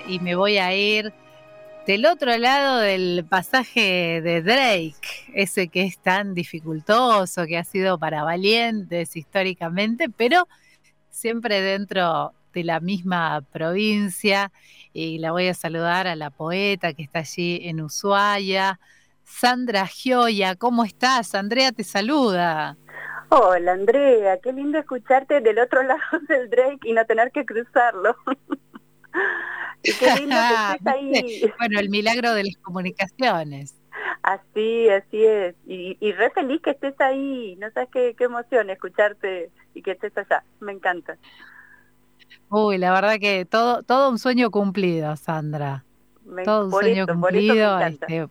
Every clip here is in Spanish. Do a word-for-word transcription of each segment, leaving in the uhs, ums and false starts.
y me voy a ir del otro lado del pasaje de Drake, ese que es tan dificultoso, que ha sido para valientes históricamente, pero siempre dentro de la misma provincia. Y la voy a saludar a la poeta que está allí en Ushuaia, Sandra Gioia. ¿Cómo estás? Andrea te saluda. Hola Andrea, qué lindo escucharte del otro lado del Drake y no tener que cruzarlo. Y qué lindo que estés ahí. Bueno, el milagro de las comunicaciones. Así, así es. Y, y re feliz que estés ahí. No sabes qué, qué emoción escucharte y que estés allá. Me encanta. Uy, la verdad que todo, todo un sueño cumplido, Sandra. Me, todo un por sueño eso, cumplido. Por eso me encanta. Este,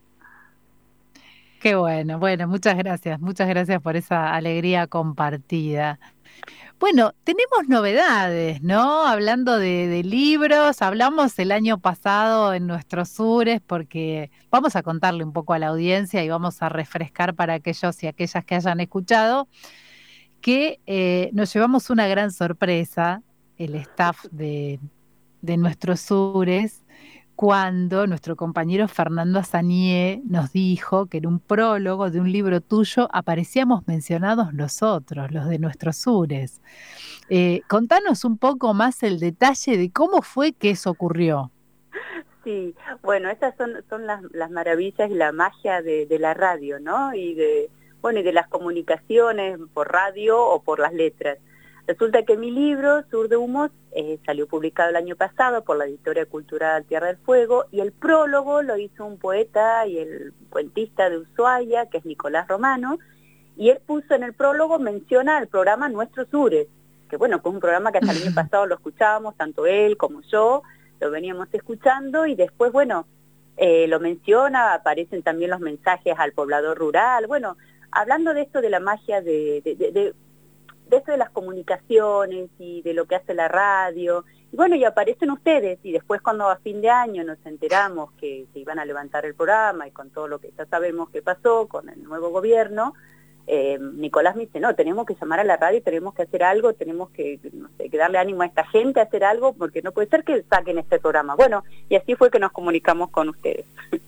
qué bueno, bueno, muchas gracias, muchas gracias por esa alegría compartida. Bueno, tenemos novedades, ¿no? Hablando de, de libros, hablamos el año pasado en nuestros Sures, porque vamos a contarle un poco a la audiencia y vamos a refrescar para aquellos y aquellas que hayan escuchado, que eh, nos llevamos una gran sorpresa, el staff de, de nuestros Sures, cuando nuestro compañero Fernando Azanié nos dijo que en un prólogo de un libro tuyo aparecíamos mencionados nosotros, los de nuestros Sures. Eh, contanos un poco más el detalle de cómo fue que eso ocurrió. Sí, bueno, esas son, son las, las maravillas y la magia de, de la radio, ¿no? Y de, bueno, y de las comunicaciones por radio o por las letras. Resulta que mi libro, Sur de Humos, eh, salió publicado el año pasado por la Editorial Cultural Tierra del Fuego, y el prólogo lo hizo un poeta y el cuentista de Ushuaia, que es Nicolás Romano, y él puso en el prólogo, menciona al programa Nuestros Sures, que bueno, fue un programa que hasta el año pasado lo escuchábamos, tanto él como yo, lo veníamos escuchando, y después, bueno, eh, lo menciona, aparecen también los mensajes al poblador rural, bueno, hablando de esto de la magia de... de, de, de de esto de las comunicaciones y de lo que hace la radio, y bueno, y aparecen ustedes, y después cuando a fin de año nos enteramos que se iban a levantar el programa, y con todo lo que ya sabemos que pasó con el nuevo gobierno, eh, Nicolás me dice, no, tenemos que llamar a la radio, tenemos que hacer algo, tenemos que, no sé, que darle ánimo a esta gente a hacer algo, porque no puede ser que saquen este programa. Bueno, y así fue que nos comunicamos con ustedes.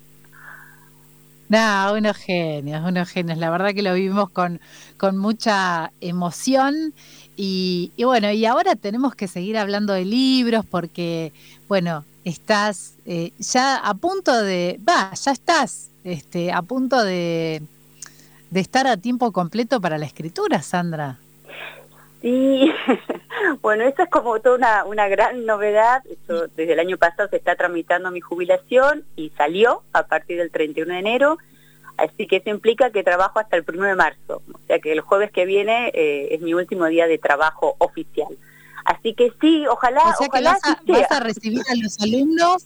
No, unos genios, unos genios. La verdad que lo vivimos con, con mucha emoción y, y bueno, y ahora tenemos que seguir hablando de libros porque, bueno, estás eh, ya a punto de, va, ya estás este, a punto de, de estar a tiempo completo para la escritura, Sandra. Sí, bueno, eso es como toda una, una gran novedad. Eso, desde el año pasado se está tramitando mi jubilación y salió a partir del treinta y uno de enero, así que eso implica que trabajo hasta el primero de marzo, o sea que el jueves que viene eh, es mi último día de trabajo oficial. Así que sí, ojalá, o sea ojalá que vas a, vas a recibir a los alumnos.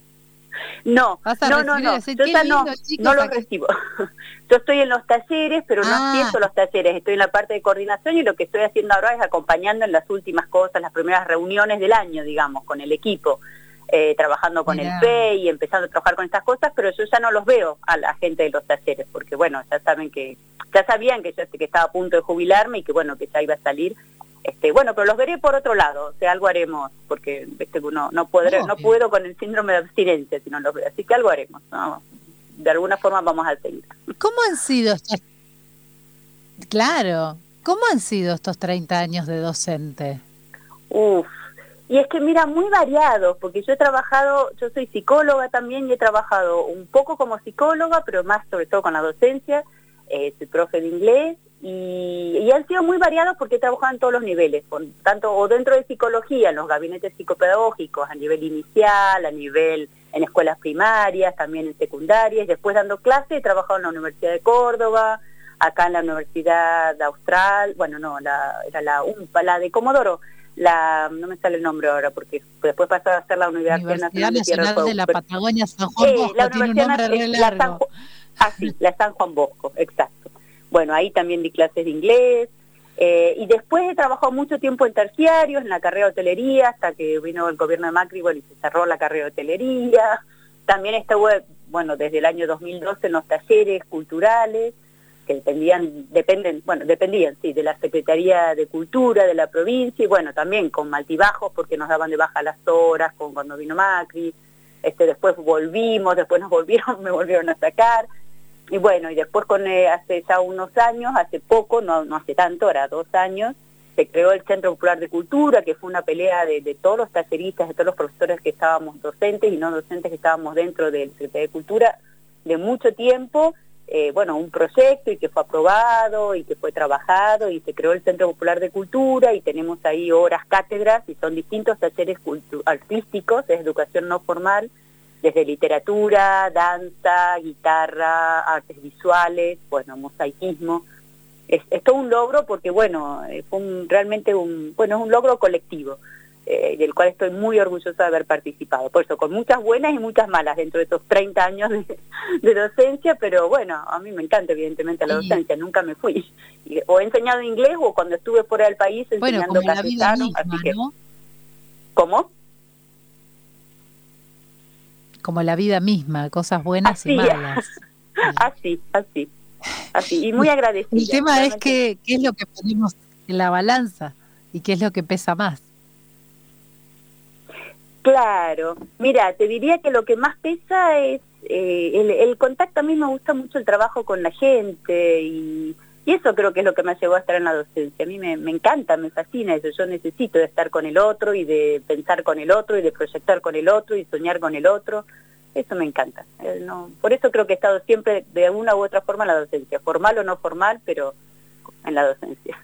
No, no, no, no, yo ya no, no los recibo. Yo estoy en los talleres, pero no ah. empiezo los talleres, estoy en la parte de coordinación y lo que estoy haciendo ahora es acompañando en las últimas cosas, las primeras reuniones del año, digamos, con el equipo, eh, trabajando con Mirá. el P E y empezando a trabajar con estas cosas, pero yo ya no los veo a la gente de los talleres, porque bueno, ya saben que, ya sabían que yo que estaba a punto de jubilarme y que bueno, que ya iba a salir. Este, bueno, pero los veré por otro lado, o sea, algo haremos, porque este, no, no, podré, no puedo con el síndrome de abstinencia si no los veo, así que algo haremos, ¿no? De alguna forma vamos a seguir. ¿Cómo han sido estos, claro, cómo han sido estos treinta años de docente? Uf, y es que mira, muy variados, porque yo he trabajado, yo soy psicóloga también y he trabajado un poco como psicóloga, pero más sobre todo con la docencia, eh, soy profe de inglés, Y, y han sido muy variados porque he trabajado en todos los niveles, con, tanto o dentro de psicología, en los gabinetes psicopedagógicos, a nivel inicial, a nivel en escuelas primarias, también en secundarias, después dando clases he trabajado en la Universidad de Córdoba, acá en la Universidad Austral, bueno, no, la, era la UMPA, la de Comodoro, la, no me sale el nombre ahora, porque después pasó a ser la Universidad, Universidad Nacional de, Tierra Nacional del de la Fuego. Patagonia San Juan Bosco, eh, la tiene un nombre re la San, largo. Ah, sí, la San Juan Bosco, exacto. Bueno, ahí también di clases de inglés, eh, y después he trabajado mucho tiempo en terciarios, en la carrera de hotelería, hasta que vino el gobierno de Macri, bueno, y se cerró la carrera de hotelería. También estuve, bueno, desde el año dos mil doce en los talleres culturales, que dependían, dependen, bueno, dependían, sí, de la Secretaría de Cultura de la provincia, y bueno, también con altibajos, porque nos daban de baja las horas, con cuando vino Macri, este, después volvimos, después nos volvieron, me volvieron a sacar, y bueno, y después con eh, hace ya unos años, hace poco, no, no hace tanto, ahora dos años, se creó el Centro Popular de Cultura, que fue una pelea de, de todos los talleristas, de todos los profesores que estábamos docentes y no docentes que estábamos dentro del Secretaría de Cultura, de mucho tiempo, eh, bueno, un proyecto y que fue aprobado y que fue trabajado y se creó el Centro Popular de Cultura y tenemos ahí horas cátedras y son distintos talleres artísticos, es educación no formal, desde literatura, danza, guitarra, artes visuales, bueno, mosaicismo. Es, es todo un logro porque, bueno, fue un, realmente un, bueno, es un logro colectivo. Eh, del cual estoy muy orgullosa de haber participado. Por eso, con muchas buenas y muchas malas dentro de estos treinta años de, de docencia, pero bueno, a mí me encanta evidentemente la docencia, sí. Nunca me fui. Y, o he enseñado inglés o cuando estuve fuera del país enseñando bueno, como la vida misma, así que, ¿no? ¿Cómo? Como la vida misma, cosas buenas así, y malas. así, así, así, y muy agradecida. El tema realmente. Es que, qué es lo que ponemos en la balanza y qué es lo que pesa más. Claro, mira, te diría que lo que más pesa es eh, el, el contacto. A mí me gusta mucho el trabajo con la gente y, y eso creo que es lo que me llevó a estar en la docencia. A mí me, me encanta, me fascina eso. Yo necesito de estar con el otro y de pensar con el otro y de proyectar con el otro y soñar con el otro. Eso me encanta. Eh, no, por eso creo que he estado siempre de una u otra forma en la docencia, formal o no formal, pero en la docencia.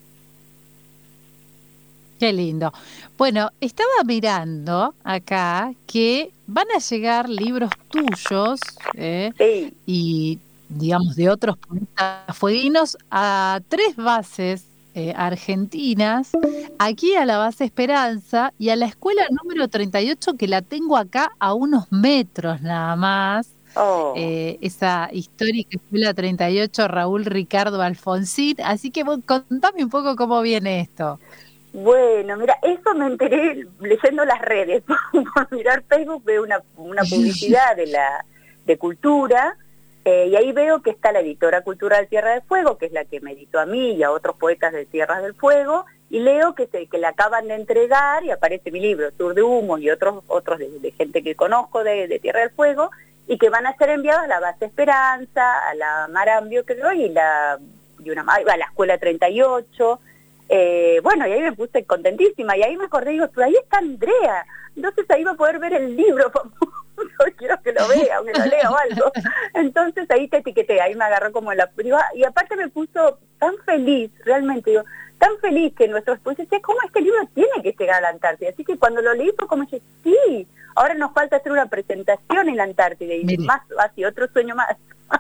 Qué lindo. Bueno, estaba mirando acá que van a llegar libros tuyos eh, sí. y, digamos, de otros poetas fueguinos a tres bases eh, argentinas, aquí a la base Esperanza y a la escuela número treinta y ocho, que la tengo acá a unos metros nada más. Oh. Eh, esa histórica escuela treinta y ocho, Raúl Ricardo Alfonsín. Así que vos, contame un poco cómo viene esto. Bueno, mira, eso me enteré leyendo las redes, por mirar Facebook veo una, una publicidad de la de cultura, eh, y ahí veo que está la editora cultural Tierra del Fuego, que es la que me editó a mí y a otros poetas de Tierra del Fuego, y leo que se que la acaban de entregar y aparece mi libro, Sur de Humo, y otros otros de, de gente que conozco de, de Tierra del Fuego, y que van a ser enviados a la base Esperanza, a la Marambio, creo, y, la, y una, a la escuela treinta y ocho. Eh, bueno, y ahí me puse contentísima, y ahí me acordé, digo, pero ahí está Andrea, entonces ahí va a poder ver el libro, yo quiero que lo vea, o que lo lea o algo, entonces ahí te etiqueté, ahí me agarró como en la privada, y aparte me puso tan feliz, realmente, digo, tan feliz que nuestros pues decía, ¿cómo este libro tiene que llegar a la Antártida? Así que cuando lo leí fue como dije, sí, ahora nos falta hacer una presentación en la Antártida, y Mire. más, así, otro sueño más,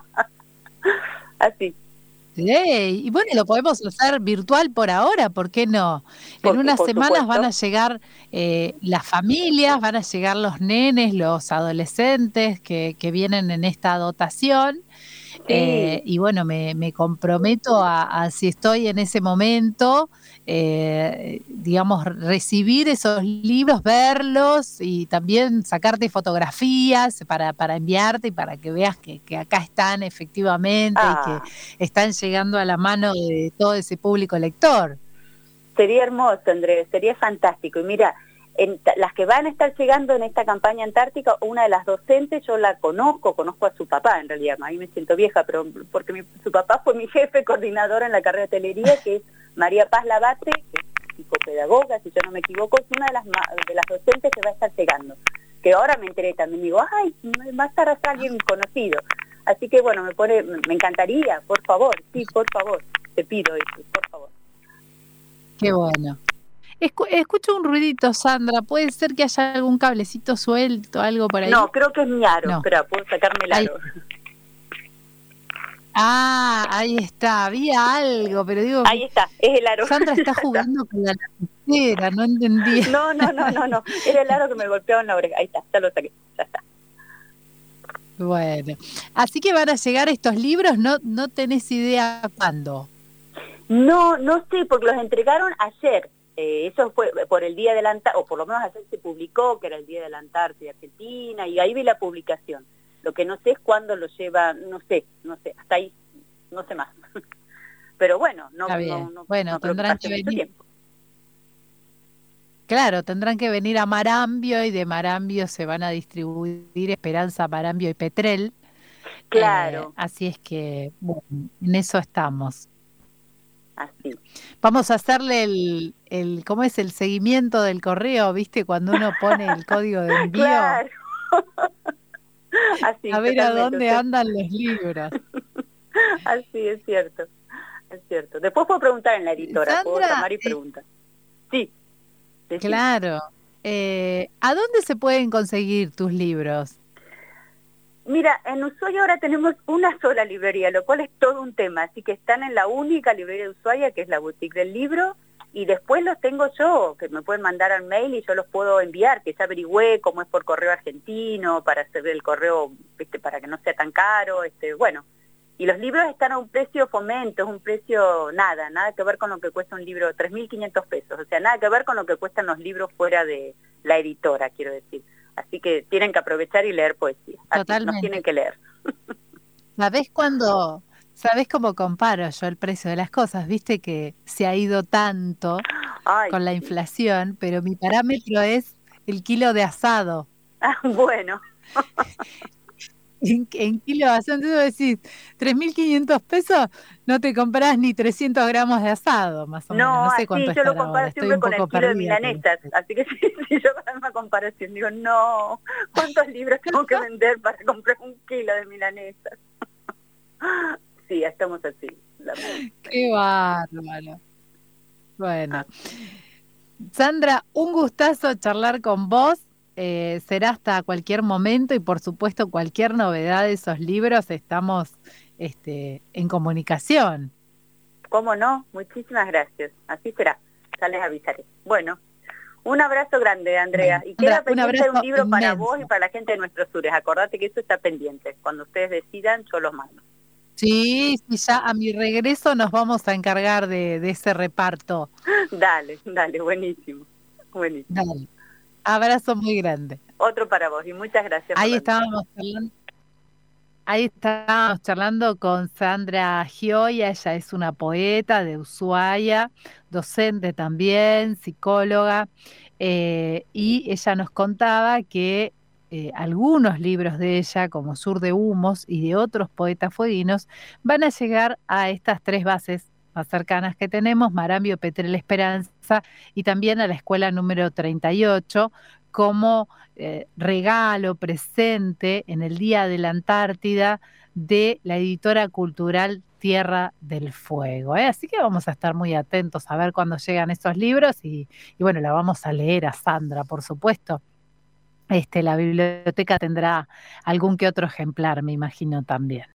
así. Hey, y bueno, lo podemos hacer virtual por ahora, ¿por qué no? Por, en unas por semanas supuesto. Van a llegar eh, las familias, van a llegar los nenes, los adolescentes que, que vienen en esta dotación. Sí. Eh, y bueno, me, me comprometo a, a, si estoy en ese momento, eh, digamos, recibir esos libros, verlos y también sacarte fotografías para, para enviarte y para que veas que, que acá están efectivamente ah. y que están llegando a la mano de todo ese público lector. Sería hermoso, Andrés, sería fantástico. Y mira, en las que van a estar llegando en esta campaña antártica, una de las docentes yo la conozco, conozco a su papá en realidad, ahí me siento vieja, pero porque mi, su papá fue mi jefe coordinador en la carrera de hotelería, que es María Paz Labate, que es psicopedagoga, si yo no me equivoco, es una de las, de las docentes que va a estar llegando, que ahora me enteré también, digo, ay, va a estar alguien conocido, así que bueno, me pone, me encantaría, por favor, sí, por favor, te pido eso, por favor. Qué bueno. Escucho un ruidito, Sandra. ¿Puede ser que haya algún cablecito suelto, algo por ahí? No, creo que es mi aro. No. Espera, puedo sacarme el aro. Ahí. Ah, ahí está. Había algo, pero digo... Ahí está, es el aro. Sandra está jugando con la lapicera, no entendí. No, no, no, no, no. Era el aro que me golpeaba en la oreja. Ahí está, ya lo saqué, ya está. Bueno, así que van a llegar estos libros, ¿no, no tenés idea cuándo? No, no sé, porque los entregaron ayer. Eh, eso fue por el Día de la Antártida, o por lo menos ayer se publicó que era el Día de la Antártida Argentina, y ahí vi la publicación. Lo que no sé es cuándo lo lleva, no sé, no sé, hasta ahí no sé más. Pero bueno, no, Está no, bien. no, Bueno, no creo que tendrán pase que mucho venir. tiempo. Claro, tendrán que venir a Marambio y de Marambio se van a distribuir Esperanza, Marambio y Petrel. Eh, Claro, así es que, bueno, en eso estamos. así. Vamos a hacerle el, el, ¿cómo es el seguimiento del correo? ¿Viste? Cuando uno pone el código de envío, Claro, así, a ver a totalmente. dónde Usted... andan los libros. Así, es cierto, es cierto. Después puedo preguntar en la editora, puedo Sandra, llamar y eh, preguntar. Sí, decime. claro. Eh, ¿a dónde se pueden conseguir tus libros? Mira, en Ushuaia ahora tenemos una sola librería, lo cual es todo un tema, así que están en la única librería de Ushuaia, que es la Boutique del Libro, y después los tengo yo, que me pueden mandar al mail y yo los puedo enviar, que ya averigüé cómo es por correo argentino, para hacer el correo, este, para que no sea tan caro, este, bueno. Y los libros están a un precio fomento, es un precio nada, nada que ver con lo que cuesta un libro, tres mil quinientos pesos, o sea, nada que ver con lo que cuestan los libros fuera de la editora, quiero decir. Así que tienen que aprovechar y leer poesía. Así, nos tienen Totalmente. que leer. ¿Sabés cuándo, sabés cómo comparo yo el precio de las cosas? Viste que se ha ido tanto Ay, con la sí. inflación, pero mi parámetro es el kilo de asado. Ah, bueno. En, en kilo de asado, entonces vos decís, tres mil quinientos pesos, no te comprás ni trescientos gramos de asado, más o menos. No, No sé cuánto así yo lo estará ahora, comparo estoy siempre un con el poco kilo de perdida con los milanesas. precios. Así que si, si yo hago una comparación, digo, no, ¿cuántos libros tengo que vender para comprar un kilo de milanesas? Sí, estamos así, Qué lamentablemente. bárbaro. Ah, Bueno, Sandra, un gustazo charlar con vos. Eh, será hasta cualquier momento y por supuesto cualquier novedad de esos libros estamos este, en comunicación. ¿cómo no? Muchísimas gracias. Así será. Ya les avisaré. Bueno, un abrazo grande, Andrea. Bueno, Y Sandra, queda un pendiente un abrazo libro para vos y inmenso. para la gente de nuestros sures. Acordate que eso está pendiente. Cuando ustedes decidan, yo los mando. Sí, sí, ya a mi regreso nos vamos a encargar de, de ese reparto. Dale, dale, buenísimo. Buenísimo. Dale, abrazo muy grande. Otro para vos y muchas gracias por Ahí la nota. estábamos hablando. Ahí estábamos charlando con Sandra Gioia, ella es una poeta de Ushuaia, docente también, psicóloga, eh, y ella nos contaba que eh, algunos libros de ella, como Sur de Humos y de otros poetas fueguinos, van a llegar a estas tres bases más cercanas que tenemos, Marambio, Petrel, Esperanza, y también a la escuela número treinta y ocho, como eh, regalo, presente en el Día de la Antártida de la editora cultural Tierra del Fuego. ¿eh? Así que vamos a estar muy atentos a ver cuándo llegan esos libros y, y bueno, la vamos a leer a Sandra, por supuesto. Este, la biblioteca tendrá algún que otro ejemplar, me imagino también.